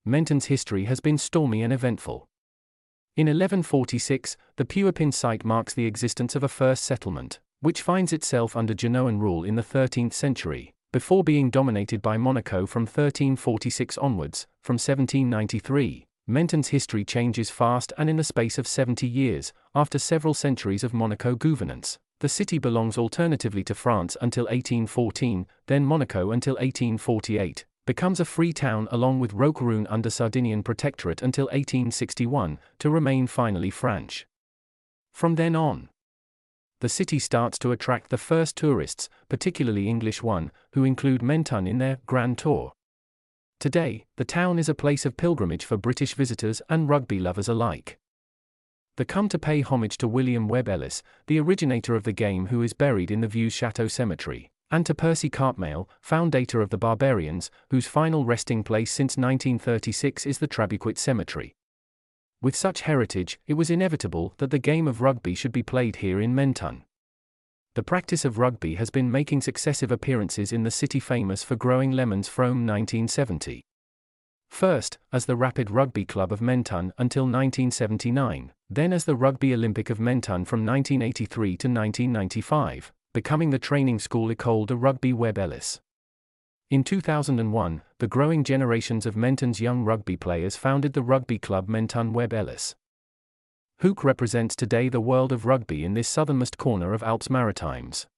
Menton's history has been stormy and eventful. In 1146, the Puapin site marks the existence of a first settlement, which finds itself under Genoan rule in the 13th century, before being dominated by Monaco from 1346 onwards. From 1793, Menton's history changes fast, and in the space of 70 years, after several centuries of Monaco governance, the city belongs alternatively to France until 1814, then Monaco until 1848, becomes a free town along with Roqueroun under Sardinian protectorate until 1861, to remain finally French. From then on, the city starts to attract the first tourists, particularly English one, who include Menton in their Grand Tour. Today, the town is a place of pilgrimage for British visitors and rugby lovers alike. They come to pay homage to William Webb Ellis, the originator of the game, who is buried in the Vieux Château Cemetery, and to Percy Cartmel, founder of the Barbarians, whose final resting place since 1936 is the Trabuquet Cemetery. With such heritage, it was inevitable that the game of rugby should be played here in Menton. The practice of rugby has been making successive appearances in the city, famous for growing lemons from 1970. First, as the Rapid Rugby Club of Menton until 1979, then as the Rugby Olympic of Menton from 1983 to 1995, becoming the training school École de Rugby Webb Ellis. In 2001, the growing generations of Menton's young rugby players founded the rugby club Menton Webb Ellis. Hook represents today the world of rugby in this southernmost corner of Alpes Maritimes.